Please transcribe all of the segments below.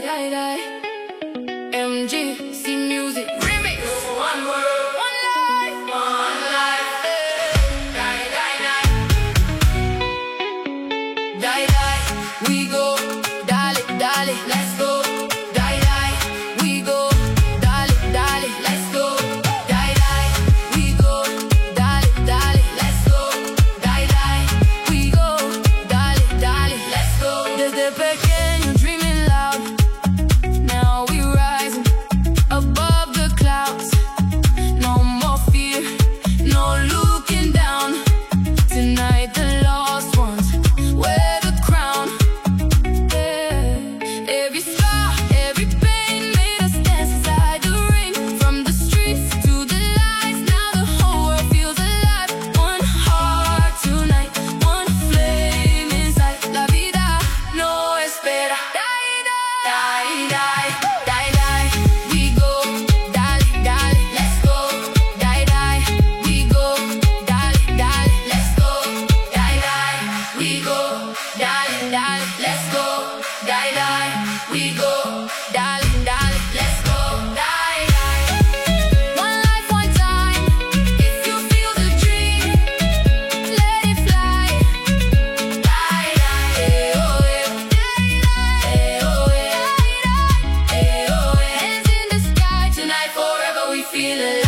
die, die. MGC Music Remix. One world, one life, one life. Die, die, die. Die, die. We go, dale, dale, let's go. Die, die. We go, dale, dale, let's go. Die, die. We go, dale, dale, let's go. Die, die. We go, dale, dale, let's go. Desde pequeño dreaming loud, now we rising above the clouds. No more fear, no looking down. Tonight the lost ones wear the crown. Yeah. Every scar, every pain made us dance inside the ring. From the streets to the lights, now the whole world feels alive. One heart tonight, one flame inside. La vida no espera. Die, die, die, die, die. We go, dale, dale, let's go. Die, die. We go, dale, dale, let's go. Die, die. We go, dale, dale, let's go. Die, die. We go, dale, dale, let's go. Die, die. One life, one time. If you feel the dream, let it fly. Die, die. Eh, oh, eh. Eh, oh, eh. Eh, oh, eh. Hands in the sky. Tonight, forever, we feel alive.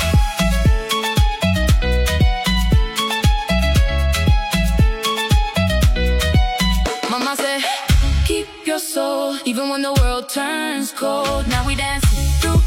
Mama said, keep your soul, even when the world turns cold. Now we dancing through